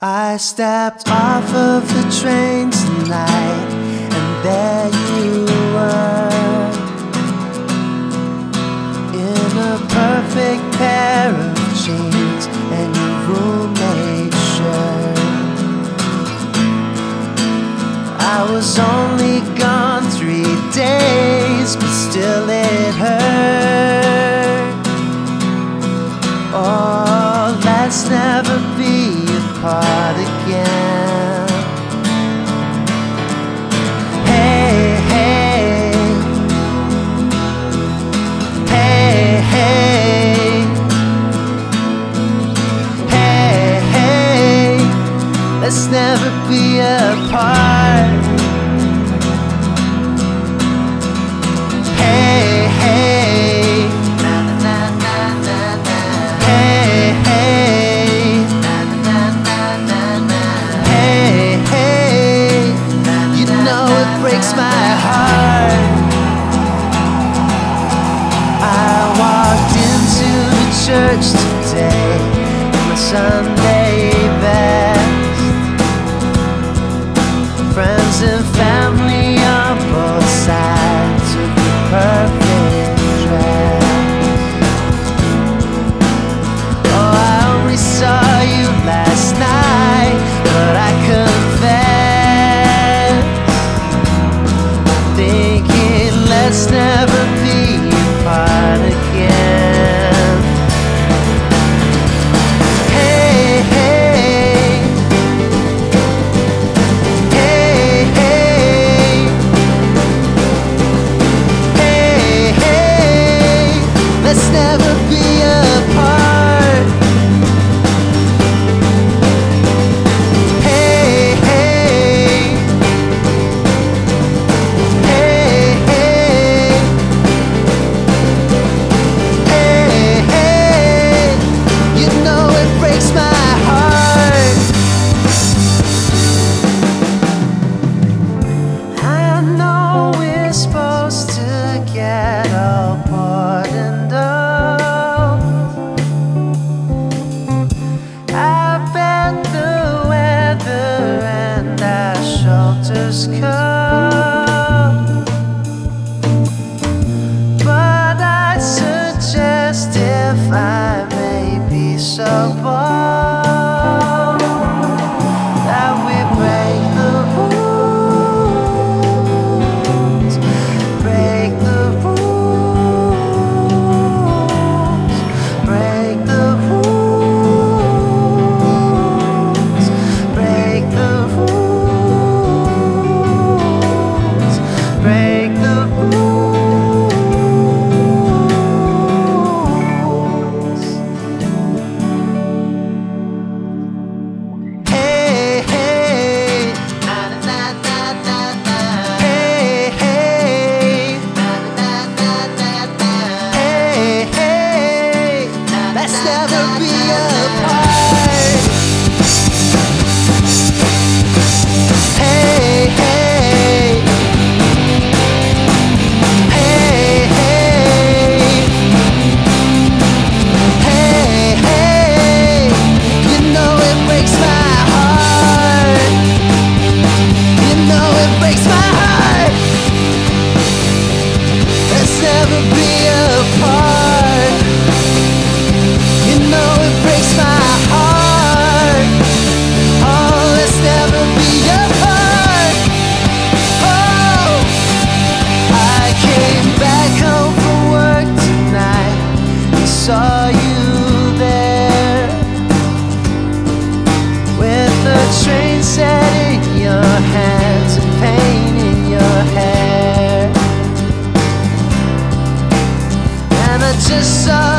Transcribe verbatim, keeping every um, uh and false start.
I stepped off of the train tonight, and there you were, in a perfect pair of jeans and your roommate shirt. I was only gone three days, but still it hurt. Oh, let's never be apart again. Hey, hey, hey, hey, hey, hey, let's never be apart. Hey, hey, na na na na na na. Hey, hey, na na na na na. Hey, hey, you know it breaks my heart. I walked into the church today in my Sunday best. Friends and family on both sides of the perfect dress. Oh, I only saw you last night, but I confess, thinking let's never be apart again. Hey, hey, hey, hey, hey, hey, let's never be apart. Hey, hey, hey, hey, hey, hey, you know it breaks my heart. I know we're supposed to get all pardoned up. I bet the weather and our shelters come, but I'd suggest, if I may be so bold, that we break the rules, break the rules, break the rules, break the rules, break the rules. Hey, hey, na na na na na. Hey, hey, na na na na na. Hey, hey, let's never be apart. Hey, hey, hey, hey, hey, hey, you know it breaks my heart. You know it breaks my heart. Let's never be apart. You know it breaks my heart. Oh, let's never be apart. Oh, I came back home from work tonight and saw you there, with a train set in your hands and pain in your hair. And I just saw